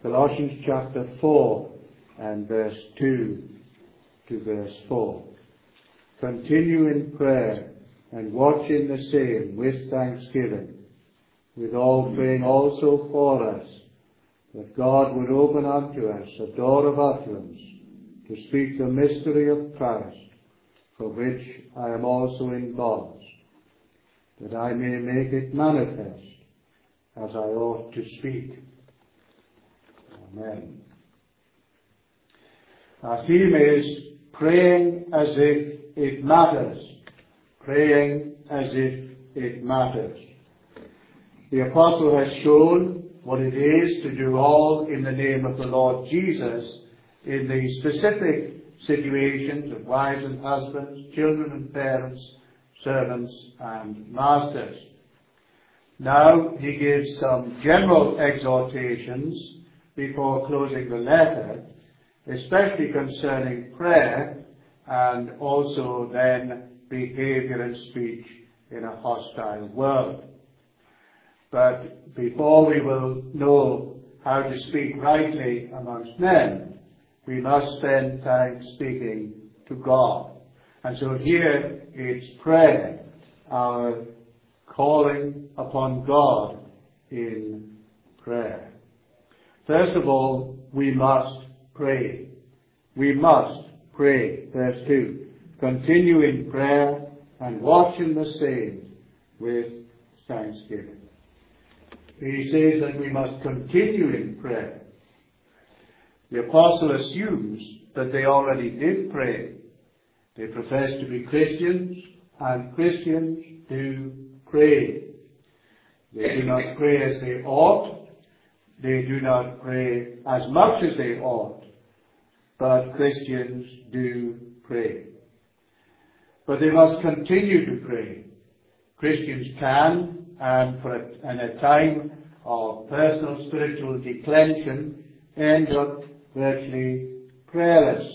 Colossians chapter 4 and verse 2 to verse 4. Continue in prayer and watch in the same with thanksgiving, withal praying also for us, that God would open unto us a door of utterance to speak the mystery of Christ, for which I am also in bonds, that I may make it manifest as I ought to speak. Amen. Our theme is praying as if it matters. Praying as if it matters. The apostle has shown what it is to do all in the name of the Lord Jesus in the specific situations of wives and husbands, children and parents, servants and masters. Now he gives some general exhortations before closing the letter, especially concerning prayer and also then behavior and speech in a hostile world. But before we will know how to speak rightly amongst men, we must spend time speaking to God. And so here it's prayer, our calling upon God in prayer. First of all, we must pray. We must pray. Verse 2. Continue in prayer and watch in the same with thanksgiving. He says that we must continue in prayer. The apostle assumes that they already did pray. They profess to be Christians, and Christians do pray. They do not pray as they ought. They do not pray as much as they ought. But Christians do pray. But they must continue to pray. Christians can, and in a time of personal spiritual declension, end up virtually prayerless.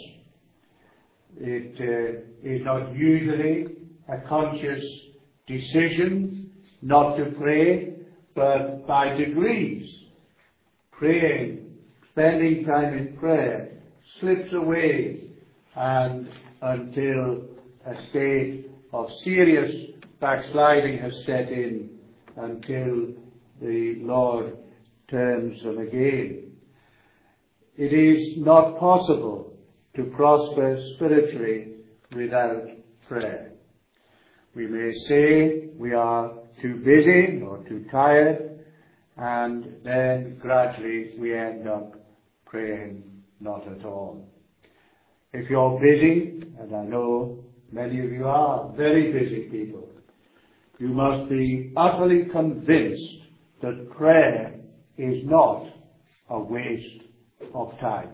It is not usually a conscious decision not to pray, but by degrees, praying, spending time in prayer, slips away, and until a state of serious backsliding has set in, until the Lord turns them again. It is not possible to prosper spiritually without prayer. We may say we are too busy or too tired, and then gradually we end up praying not at all. If you're busy, and I know many of you are very busy people, you must be utterly convinced that prayer is not a waste of time.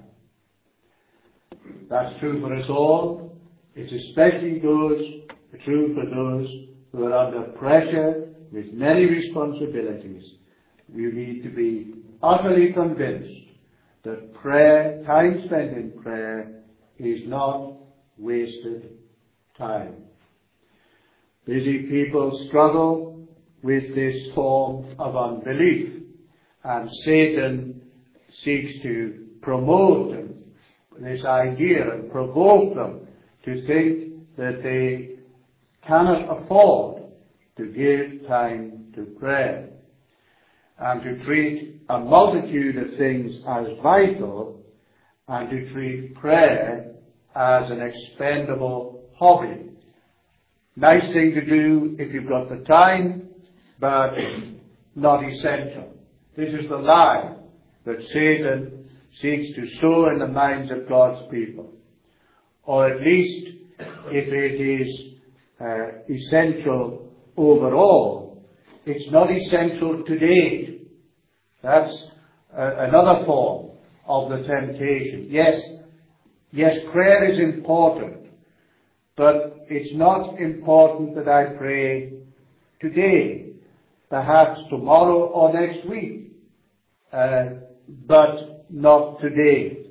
That's true for us all. It's especially true for those who are under pressure with many responsibilities. We need to be utterly convinced that prayer, time spent in prayer, is not wasted time. Busy people struggle with this form of unbelief, and Satan seeks to promote them, this idea, and provoke them to think that they cannot afford to give time to prayer, and to treat a multitude of things as vital, and to treat prayer as an expendable hobby. Nice thing to do if you've got the time, but not essential. This is the lie that Satan seeks to sow in the minds of God's people. Or at least, if it is essential overall, it's not essential today. That's another form of the temptation. Yes, prayer is important, but it's not important that I pray today, perhaps tomorrow or next week, but not today.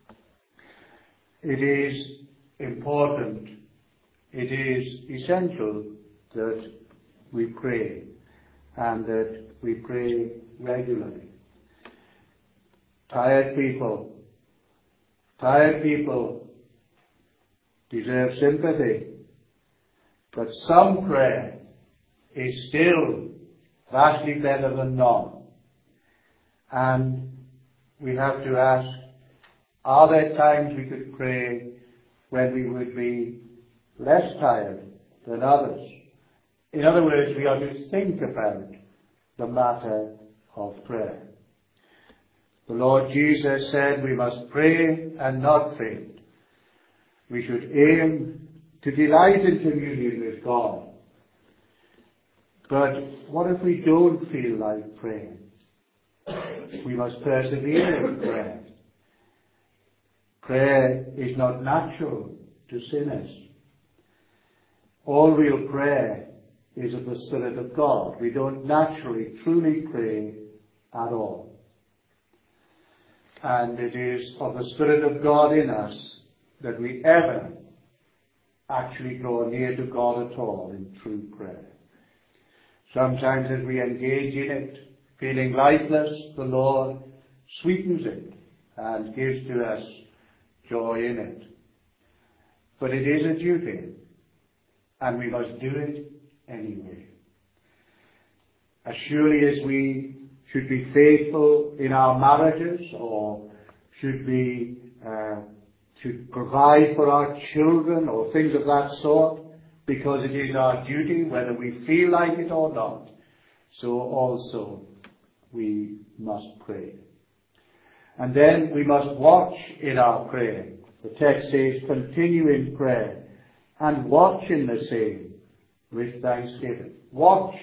It is important, it is essential that we pray, and that we pray regularly. Tired people deserve sympathy. But some prayer is still vastly better than none. And we have to ask, are there times we could pray when we would be less tired than others? In other words, we are to think about the matter of prayer. The Lord Jesus said we must pray and not faint. We should aim to delight in communion with God. But what if we don't feel like praying? We must persevere in prayer. Prayer is not natural to sinners. All real prayer is of the Spirit of God. We don't naturally, truly pray at all. And it is of the Spirit of God in us that we ever actually draw near to God at all in true prayer. Sometimes as we engage in it, feeling lifeless, the Lord sweetens it and gives to us joy in it. But it is a duty, and we must do it anyway. As surely as we should be faithful in our marriages, or should provide for our children, or things of that sort, because it is our duty, whether we feel like it or not, so also we must pray. And then we must watch in our prayer. The text says, continue in prayer, and watch in the same with thanksgiving. Watch.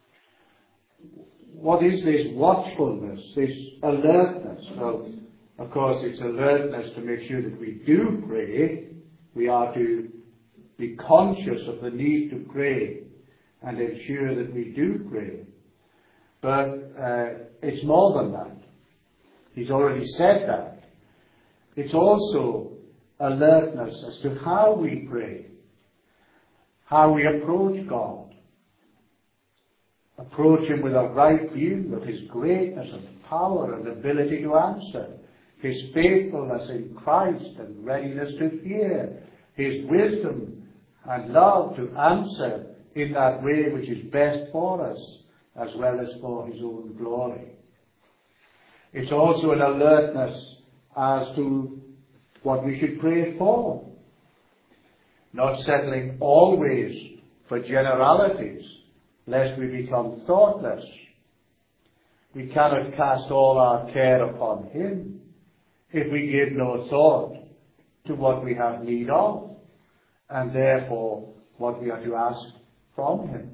What is this watchfulness, this alertness? Well, of course, it's alertness to make sure that we do pray. We are to be conscious of the need to pray and ensure that we do pray. But it's more than that. He's already said that. It's also alertness as to how we pray, how we approach God. Approach Him with a right view of His greatness and power and ability to answer, His faithfulness in Christ and readiness to hear, His wisdom and love to answer in that way which is best for us, as well as for His own glory. It's also an alertness as to what we should pray for. Not settling always for generalities, lest we become thoughtless. We cannot cast all our care upon Him if we give no thought to what we have need of, and therefore what we are to ask from Him.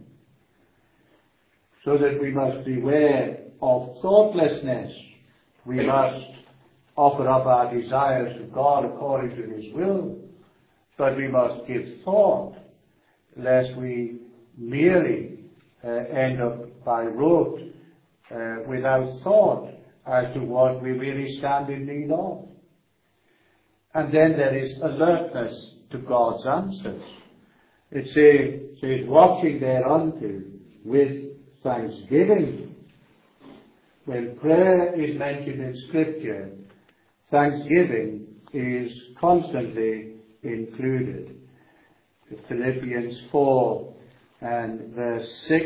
So that we must beware of thoughtlessness. We must offer up our desires to God according to His will, but we must give thought, lest we merely end up by rote without thought as to what we really stand in need of. And then there is alertness to God's answers. It says watching thereunto with thanksgiving. When prayer is mentioned in Scripture, thanksgiving is constantly included. Philippians 4 and verse 6.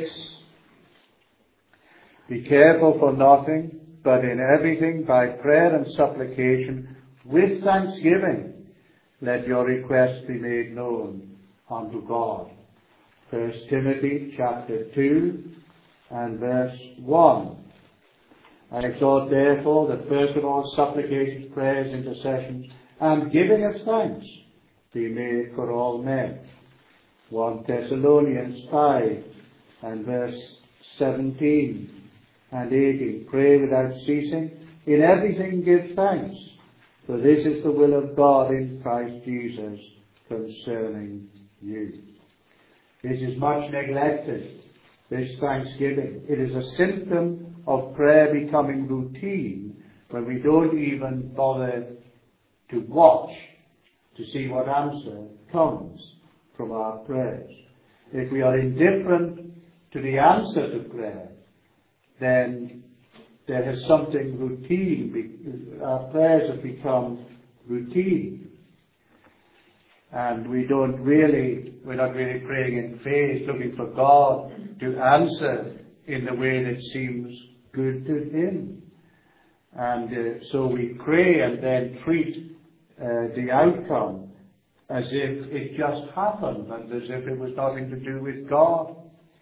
Be careful for nothing, but in everything by prayer and supplication with thanksgiving let your requests be made known unto God. 1 Timothy chapter 2 and verse 1. I exhort therefore that first of all supplications, prayers, intercessions, and giving of thanks be made for all men. 1 Thessalonians 5 and verse 17 and 18. Pray without ceasing. In everything give thanks, for this is the will of God in Christ Jesus concerning you. This is much neglected, this thanksgiving. It is a symptom of prayer becoming routine when we don't even bother to watch to see what answer comes from our prayers. If we are indifferent to the answer to prayer, then there is something routine. Our prayers have become routine. And we're not really praying in faith, looking for God to answer in the way that seems good to Him. And so we pray and then treat the outcome as if it just happened and as if it was nothing to do with God.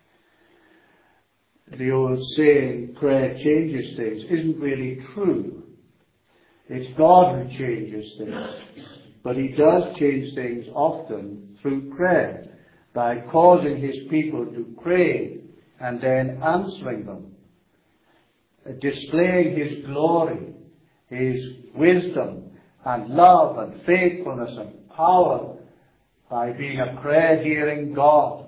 The old saying, prayer changes things, isn't really true. It's God who changes things. But He does change things often through prayer, by causing His people to pray and then answering them, displaying His glory, His wisdom and love and faithfulness and power by being a prayer-hearing God.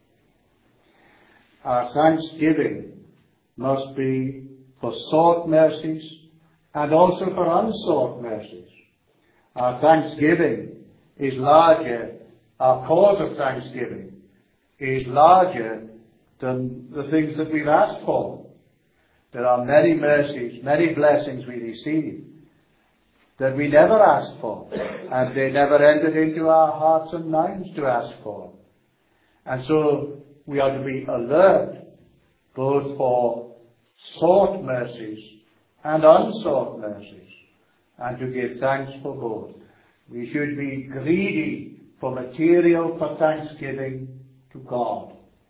Our thanksgiving must be for sought mercies and also for unsought mercies. Our thanksgiving is larger, our cause of thanksgiving is larger than the things that we've asked for. There are many mercies, many blessings we receive that we never asked for, and they never entered into our hearts and minds to ask for. And so we are to be alert both for sought mercies and unsought mercies, and to give thanks for both. We should be greedy for material for thanksgiving to God.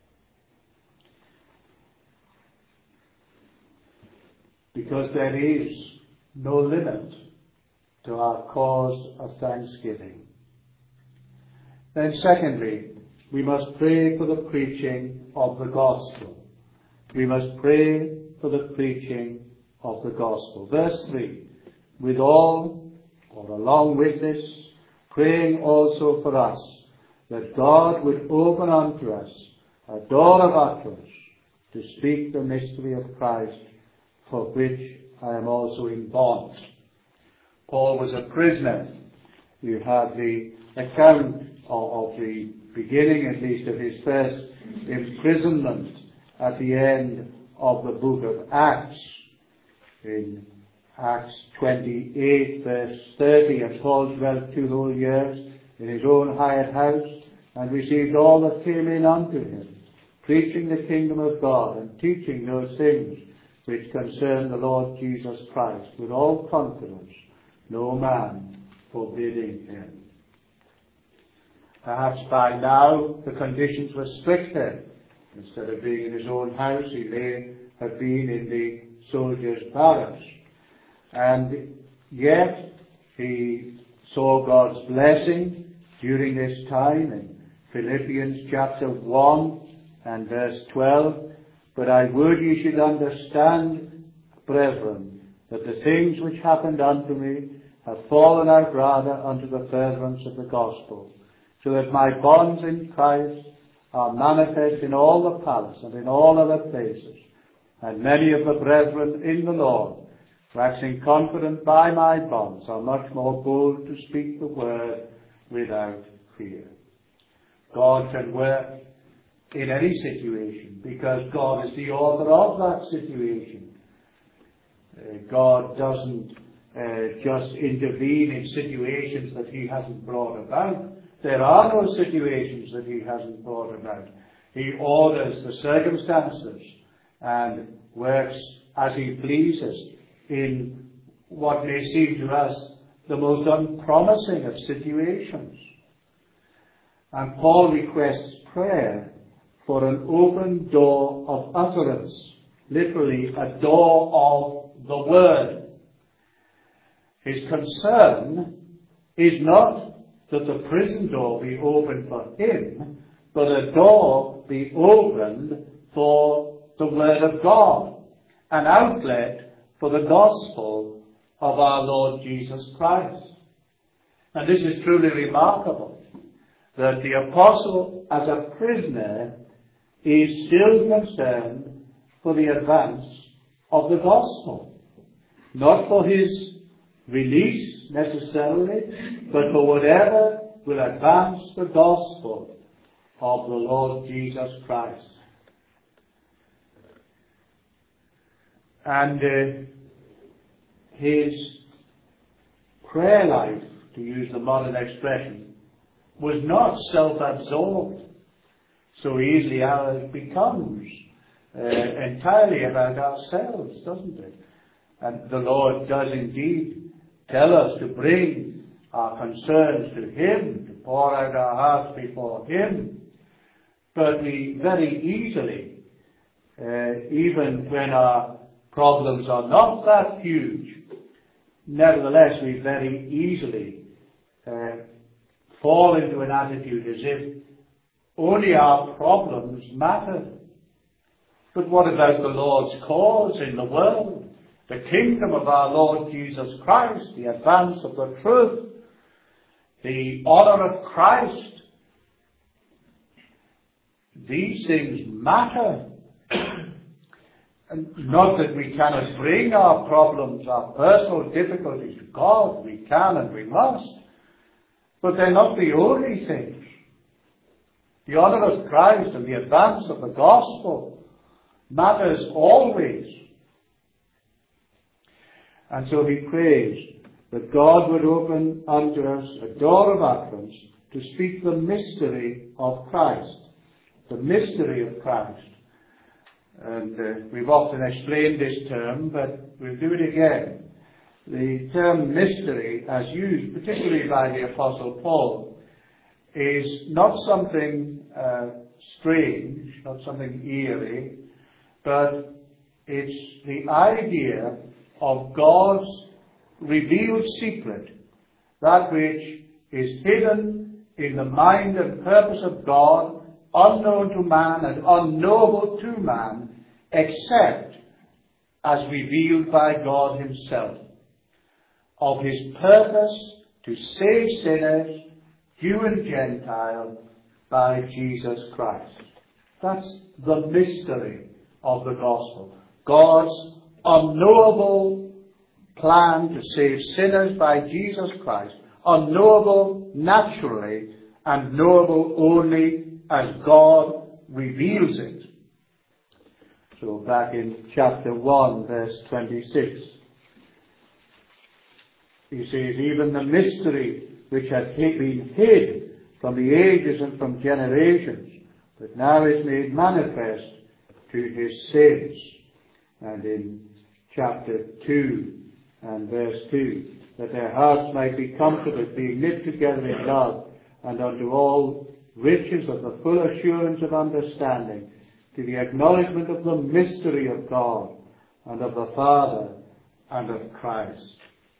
Because there is no limit to our cause of thanksgiving. Then secondly, we must pray for the preaching of the gospel. We must pray for the preaching of the gospel. Verse 3, along with this, praying also for us, that God would open unto us a door of utterance to speak the mystery of Christ, for which I am also in bonds. Paul was a prisoner. You have the account of the beginning, at least, of his first imprisonment at the end of the book of Acts. In Acts 28, verse 30, and Paul dwelt 2 whole years in his own hired house, and received all that came in unto him, preaching the kingdom of God, and teaching those things which concern the Lord Jesus Christ, with all confidence, no man forbidding him. Perhaps by now the conditions were stricter. Instead of being in his own house, he may have been in the soldiers' barracks. And yet he saw God's blessing during this time in Philippians chapter 1 and verse 12. But I would ye should understand, brethren, that the things which happened unto me have fallen out rather unto the furtherance of the gospel, so that my bonds in Christ are manifest in all the palace and in all other places. And many of the brethren in the Lord, waxing confident by my bonds, are much more bold to speak the word without fear. God can work in any situation, because God is the author of that situation. God doesn't just intervene in situations that He hasn't brought about. There are no situations that He hasn't brought about. He orders the circumstances and works as He pleases in what may seem to us the most unpromising of situations. And Paul requests prayer for an open door of utterance, literally a door of the word. His concern is not that the prison door be opened for him, but a door be opened for the word of God, an outlet for the gospel of our Lord Jesus Christ. And this is truly remarkable, that the apostle, as a prisoner, is still concerned for the advance of the gospel. Not for his release necessarily, but for whatever will advance the gospel of the Lord Jesus Christ. And his prayer life, to use the modern expression, was not self-absorbed so easily as it becomes entirely about ourselves, doesn't it? And the Lord does indeed tell us to bring our concerns to Him, to pour out our hearts before Him. But we very easily, even when our problems are not that huge, nevertheless we very easily fall into an attitude as if only our problems matter. But what about the Lord's cause in the world? The kingdom of our Lord Jesus Christ, the advance of the truth, the honor of Christ. These things matter. And not that we cannot bring our problems, our personal difficulties to God. We can and we must. But they're not the only things. The honor of Christ and the advance of the gospel matters always. And so he prays that God would open unto us a door of utterance to speak the mystery of Christ. The mystery of Christ. And we've often explained this term, but we'll do it again. The term mystery, as used particularly by the Apostle Paul, is not something strange, not something eerie, but it's the idea of God's revealed secret, that which is hidden in the mind and purpose of God, unknown to man and unknowable to man, except as revealed by God Himself, of His purpose to save sinners, Jew and Gentile, by Jesus Christ. That's the mystery of the gospel. God's unknowable plan to save sinners by Jesus Christ, unknowable naturally and knowable only as God reveals it. So back in chapter 1, verse 26, he says, even the mystery which had been hid from the ages and from generations, but now is made manifest to His saints. And in chapter 2 and verse 2, that their hearts might be comforted, being knit together in love, and unto all riches of the full assurance of understanding, to the acknowledgement of the mystery of God, and of the Father, and of Christ.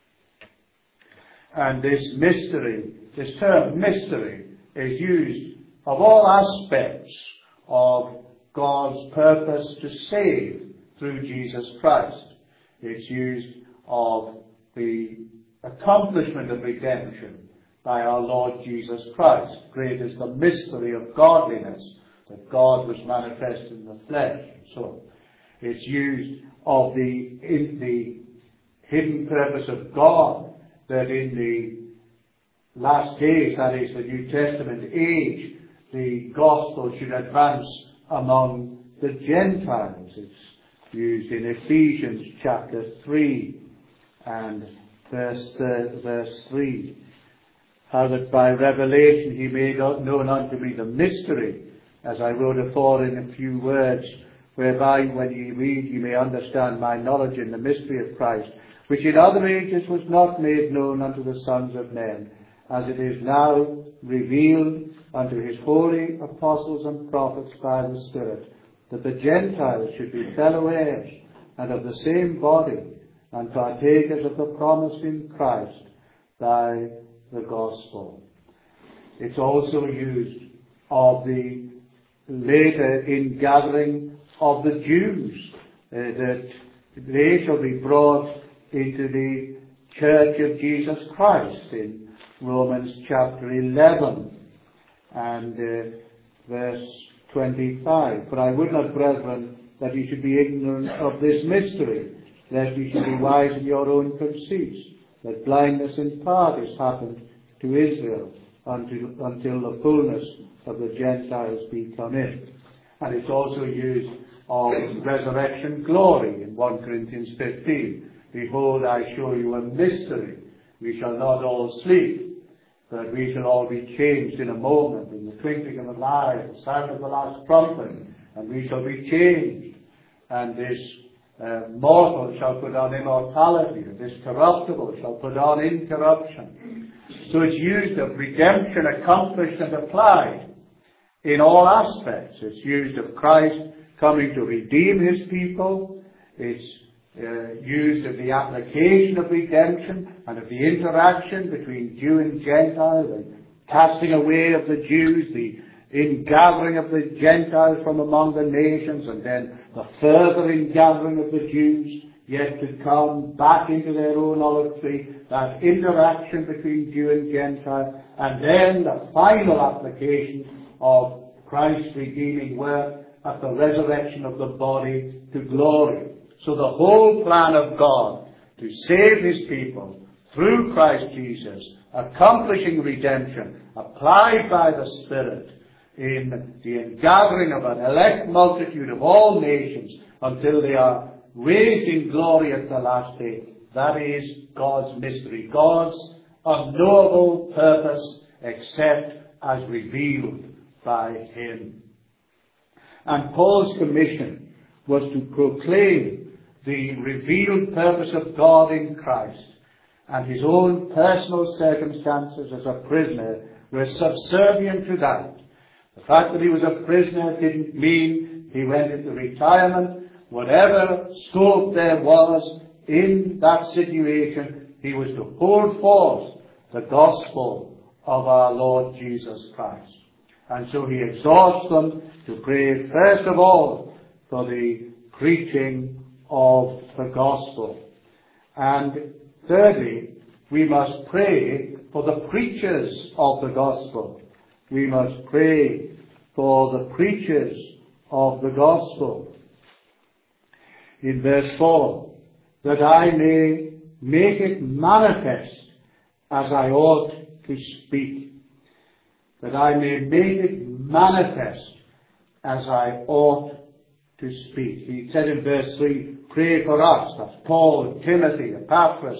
And this mystery, this term mystery, is used of all aspects of God's purpose to save through Jesus Christ. It's used of the accomplishment of redemption by our Lord Jesus Christ. Great is the mystery of godliness, that God was manifest in the flesh. So it's used of in the hidden purpose of God, that in the last days, that is the New Testament age, the gospel should advance among the Gentiles. It's used in Ephesians chapter 3 and verse 3. How that by revelation He made known unto me the mystery, as I wrote afore in a few words, whereby when ye read ye may understand my knowledge in the mystery of Christ, which in other ages was not made known unto the sons of men, as it is now revealed unto His holy apostles and prophets by the Spirit, that the Gentiles should be fellow heirs, and of the same body, and partakers of the promise in Christ, by the gospel. It's also used of the later ingathering of the Jews, that they shall be brought into the Church of Jesus Christ in Romans chapter 11 and verse 25. For I would not, brethren, that ye should be ignorant of this mystery, lest ye should be wise in your own conceits, that blindness in part is happened to Israel until the fullness of the Gentiles be come in. And it's also used of resurrection glory in 1 Corinthians 15. Behold, I show you a mystery. We shall not all sleep, but we shall all be changed in a moment, in the twinkling of an eye, at the sound of the last trumpet, and we shall be changed. And this mortal shall put on immortality, and this corruptible shall put on incorruption. So it's used of redemption accomplished and applied in all aspects. It's used of Christ coming to redeem his people. It's used of the application of redemption and of the interaction between Jew and Gentile, the casting away of the Jews, the ingathering of the Gentiles from among the nations, and then the further ingathering of the Jews yet to come back into their own olive tree, that interaction between Jew and Gentile, and then the final application of Christ's redeeming work at the resurrection of the body to glory. So the whole plan of God to save his people through Christ Jesus, accomplishing redemption, applied by the Spirit in the ingathering of an elect multitude of all nations until they are raised in glory at the last day. That is God's mystery, God's unknowable purpose except as revealed by him. And Paul's commission was to proclaim the revealed purpose of God in Christ, and his own personal circumstances as a prisoner were subservient to that. The fact that he was a prisoner didn't mean he went into retirement. Whatever scope there was in that situation, he was to hold forth the gospel of our Lord Jesus Christ. And so he exhorts them to pray first of all for the preaching of the gospel. And thirdly, we must pray for the preachers of the gospel. We must pray for the preachers of the gospel. In verse 4, that I may make it manifest as I ought to speak. That I may make it manifest as I ought to speak. He said in verse 3, pray for us. That's Paul, Timothy, Epaphras,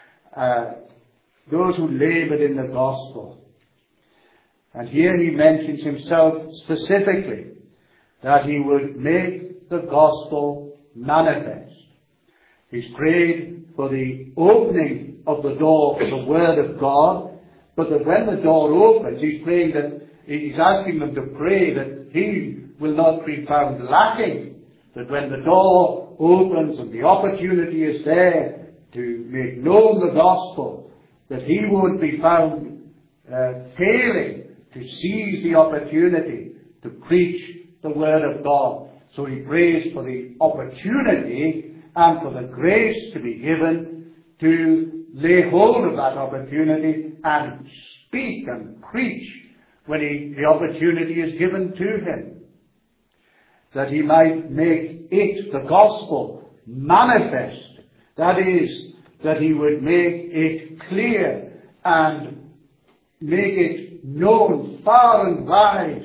those who labored in the gospel. And here he mentions himself specifically, that he would make the gospel manifest. He's prayed for the opening of the door for the word of God, but that when the door opens, he's asking them to pray that he will not be found lacking, that when the door opens and the opportunity is there to make known the gospel, that he won't be found failing to seize the opportunity to preach the word of God. So he prays for the opportunity and for the grace to be given to lay hold of that opportunity and speak and preach when the opportunity is given to him. That he might make it, the gospel, manifest. That is, that he would make it clear and make it known far and wide.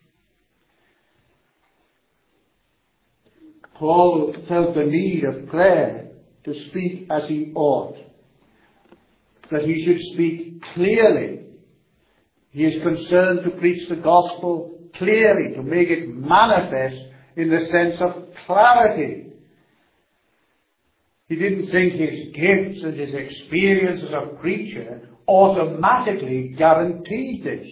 Paul felt the need of prayer to speak as he ought, that he should speak clearly. He is concerned to preach the gospel clearly, to make it manifest in the sense of clarity. He didn't think his gifts and his experience as a preacher automatically guaranteed this.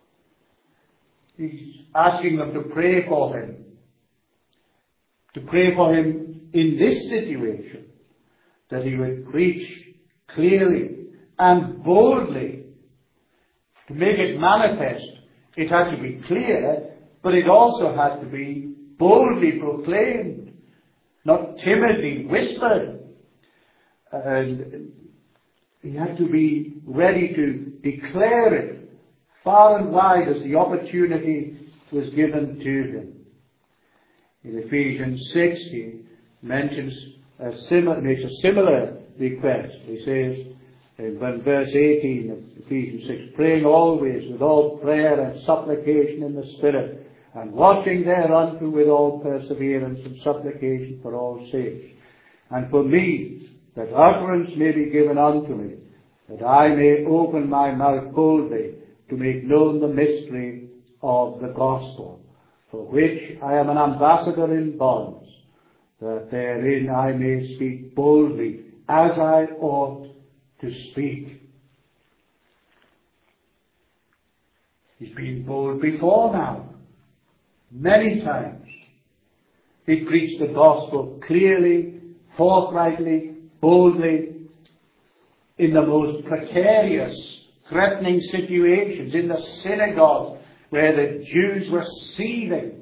He's asking them to pray for him. To pray for him in this situation, that he would preach clearly and boldly. To make it manifest, it had to be clear, but it also had to be boldly proclaimed, not timidly whispered. And he had to be ready to declare it far and wide as the opportunity was given to him. In Ephesians 6, he mentions makes a similar request. He says in verse 18 of Ephesians 6, praying always with all prayer and supplication in the Spirit, and watching thereunto with all perseverance and supplication for all saints, and for me, that utterance may be given unto me, that I may open my mouth boldly to make known the mystery of the gospel, for which I am an ambassador in bonds, that therein I may speak boldly as I ought to speak. He's been bold before now, many times. He preached the gospel clearly, forthrightly, boldly, in the most precarious, threatening situations, in the synagogue where the Jews were seething.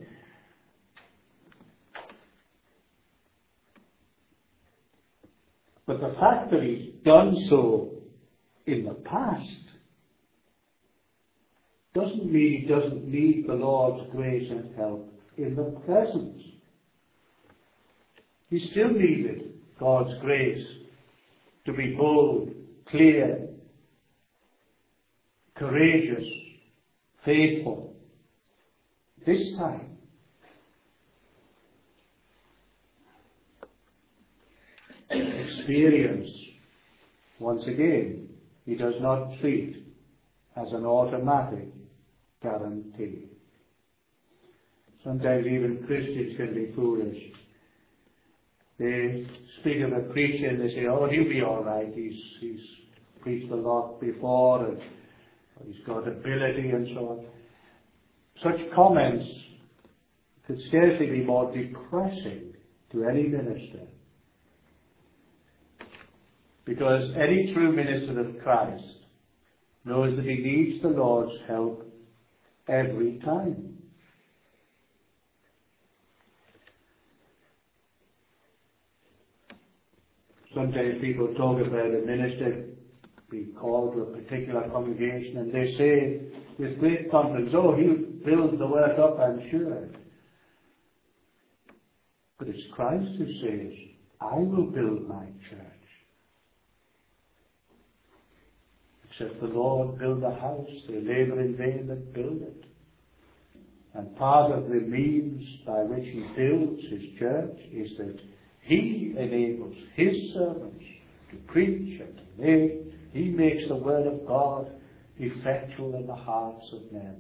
But the fact that he's done so in the past doesn't mean he doesn't need the Lord's grace and help in the present. He still needed God's grace to be bold, clear, courageous, faithful. This time, experience, once again, he does not treat as an automatic guarantee. Sometimes even Christians can be foolish. They speak of a preacher and they say, oh, he'll be all right. He's preached a lot before and he's got ability and so on. Such comments could scarcely be more depressing to any minister. Because any true minister of Christ knows that he needs the Lord's help every time. Sometimes people talk about a minister being called to a particular congregation and they say with great confidence, oh, he'll build the work up, I'm sure. But it's Christ who says, I will build my church. Except the Lord build a house, they labor in vain that build it. And part of the means by which he builds his church is that he enables his servants to preach and to make. He makes the word of God effectual in the hearts of men.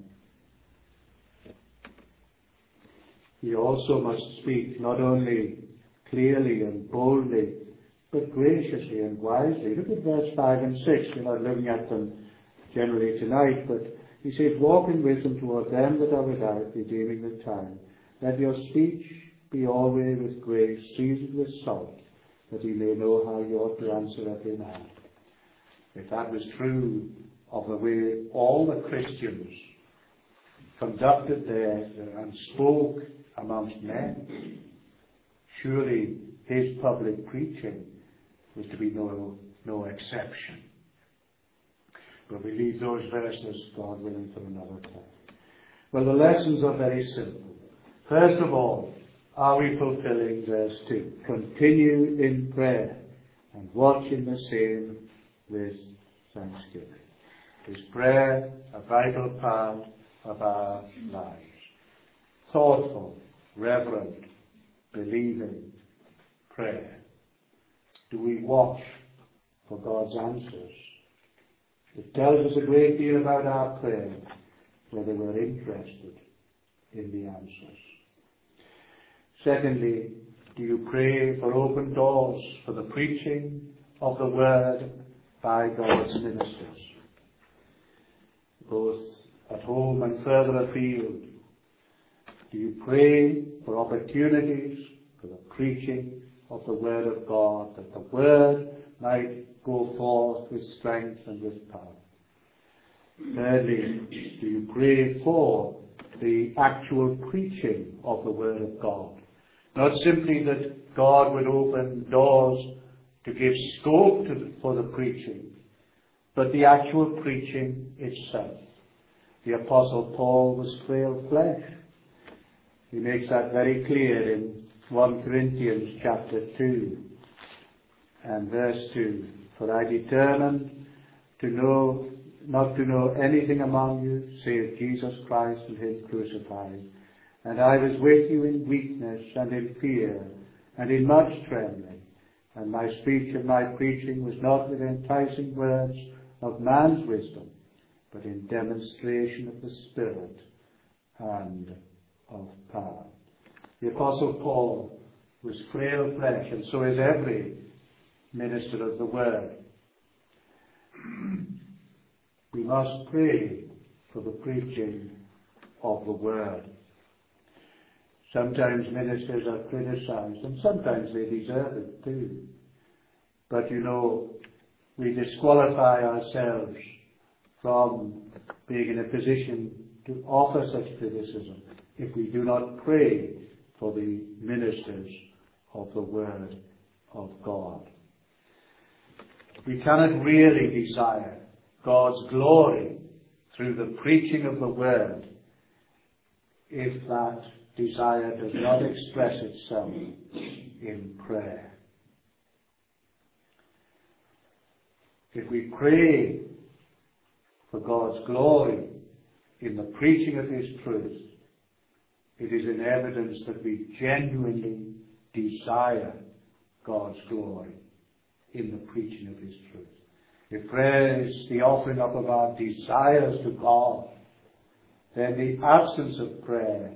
He also must speak not only clearly and boldly, but graciously and wisely. Look at verse 5 and 6. We're not looking at them generally tonight, but he says, walk in wisdom toward them that are without, redeeming the time. Let your speech be always with grace, seasoned with salt, that ye may know how you ought to answer every man. If that was true of the way all the Christians conducted their and spoke amongst men, surely his public preaching was to be no exception. But we leave those verses, God willing, for another time. Well, the lessons are very simple. First of all, are we fulfilling verse 2? Continue in prayer and watch in the same with thanksgiving. Is prayer a vital part of our lives? Thoughtful, reverent, believing prayer. Do we watch for God's answers? It tells us a great deal about our prayer, whether we're interested in the answers. Secondly, do you pray for open doors for the preaching of the word by God's ministers, both at home and further afield? Do you pray for opportunities for the preaching of the word of God, that the word might go forth with strength and with power? Thirdly, do you pray for the actual preaching of the word of God? Not simply that God would open doors to give scope for the preaching, but the actual preaching itself. The Apostle Paul was frail flesh. He makes that very clear in 1 Corinthians chapter 2 and verse 2. For I determined not to know anything among you save Jesus Christ and him crucified. And I was with you in weakness and in fear and in much trembling. And my speech and my preaching was not with enticing words of man's wisdom, but in demonstration of the Spirit and of power. The Apostle Paul was frail flesh, and so is every minister of the Word. We must pray for the preaching of the Word. Sometimes ministers are criticized, and sometimes they deserve it too. But we disqualify ourselves from being in a position to offer such criticism if we do not pray for the ministers of the Word of God. We cannot really desire God's glory through the preaching of the Word if that desire does not express itself in prayer. If we pray for God's glory in the preaching of His truth, it is in evidence that we genuinely desire God's glory in the preaching of His truth. If prayer is the offering up of our desires to God, then the absence of prayer,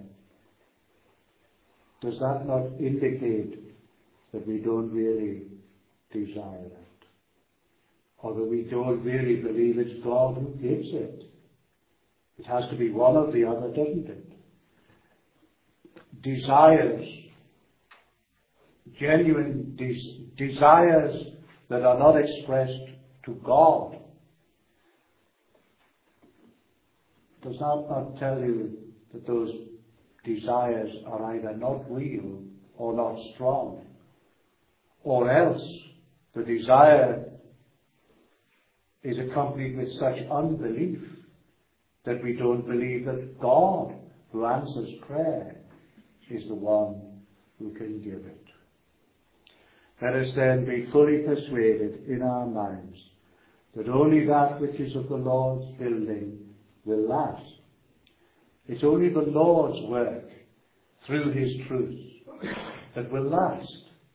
does that not indicate that we don't really desire it? Or that we don't really believe it's God who gives it? It has to be one or the other, doesn't it? Desires, genuine desires that are not expressed to God, does not tell you that those desires are either not real or not strong, or else the desire is accompanied with such unbelief that we don't believe that God, who answers prayer, is the one who can give it. Let us then be fully persuaded in our minds that only that which is of the Lord's building will last. It's only the Lord's work through His truth that will last.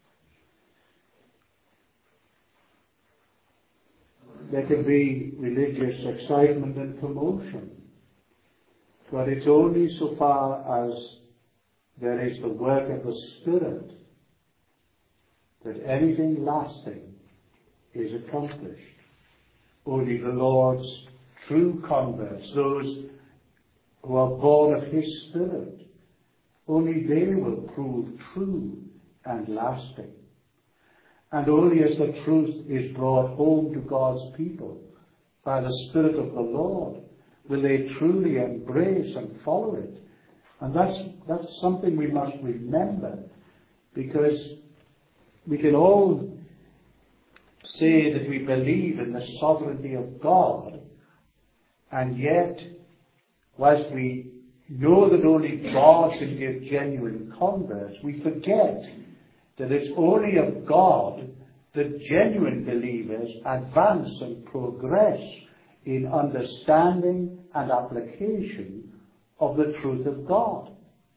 There can be religious excitement and commotion, but it's only so far as there is the work of the Spirit that anything lasting is accomplished. Only the Lord's true converts, those who are born of His Spirit, only they will prove true and lasting. And only as the truth is brought home to God's people by the Spirit of the Lord will they truly embrace and follow it. And that's something we must remember, because we can all say that we believe in the sovereignty of God, and yet, whilst we know that only God can give genuine converts, we forget that it's only of God that genuine believers advance and progress in understanding and application of the truth of God.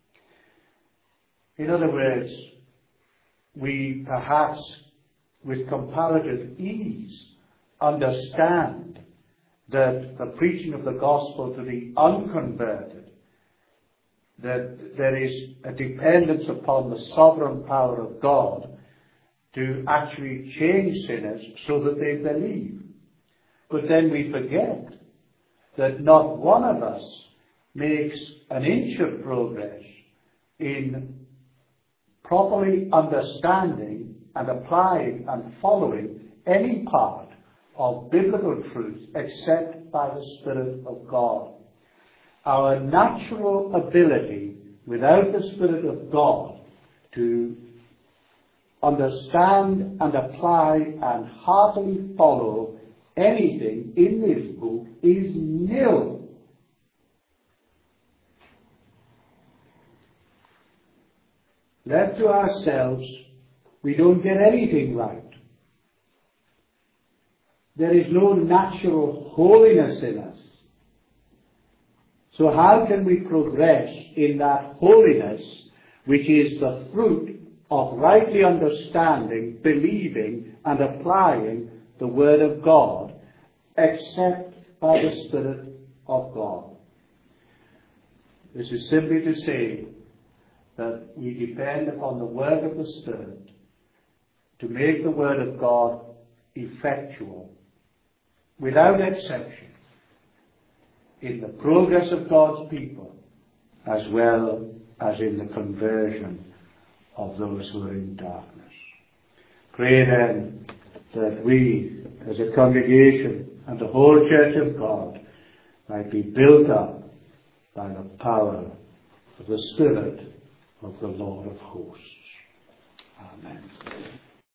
In other words, we perhaps with comparative ease understand that the preaching of the gospel to the unconverted, that there is a dependence upon the sovereign power of God to actually change sinners so that they believe. But then we forget that not one of us makes an inch of progress in properly understanding and applying and following any part of biblical truth except by the Spirit of God. Our natural ability, without the Spirit of God, to understand and apply and heartily follow anything in this book is nil. Left to ourselves, we don't get anything right. There is no natural holiness in us. So how can we progress in that holiness which is the fruit of rightly understanding, believing, and applying the Word of God, except by the Spirit of God? This is simply to say that we depend upon the work of the Spirit to make the Word of God effectual, without exception, in the progress of God's people, as well as in the conversion of those who are in darkness. Pray then that we, as a congregation and the whole Church of God, might be built up by the power of the Spirit of the Lord of hosts. Amen.